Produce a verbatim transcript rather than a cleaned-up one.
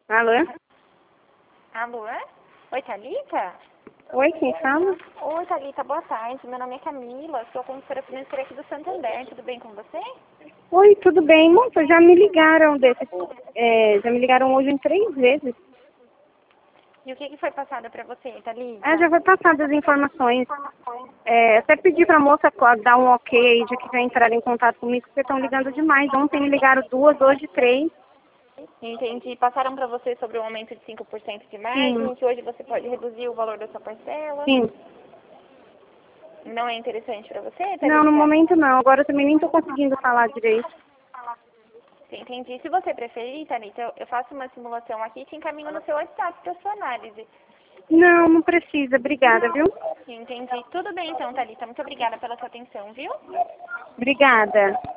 Alô? Alô? Oi, Thalita? Oi, quem fala? Oi, Thalita, boa tarde. Meu nome é Camila, sou consultora financeira aqui do Santander. Tudo bem com você? Oi, tudo bem? Moça, já me ligaram desse, é, já me ligaram hoje em três vezes. E o que, que foi passado pra você, Thalita? Ah, já foi passado as informações. É, até pedi pra moça co- dar um ok aí de que já entraram em contato comigo, porque estão ligando demais. Ontem me ligaram duas, hoje três. Entendi. Passaram pra você sobre o aumento de cinco por cento de Sim, margem, que hoje você pode reduzir o valor da sua parcela. sim. Não é interessante pra você, Não, no Thalita? momento não. Agora eu também nem tô conseguindo falar direito. Entendi. Se você preferir, Thalita, eu eu faço uma simulação aqui e te encaminho no seu WhatsApp para sua análise. Não, não precisa. Obrigada, viu? Entendi. Tudo bem então, Thalita. Muito obrigada pela sua atenção, viu? Obrigada.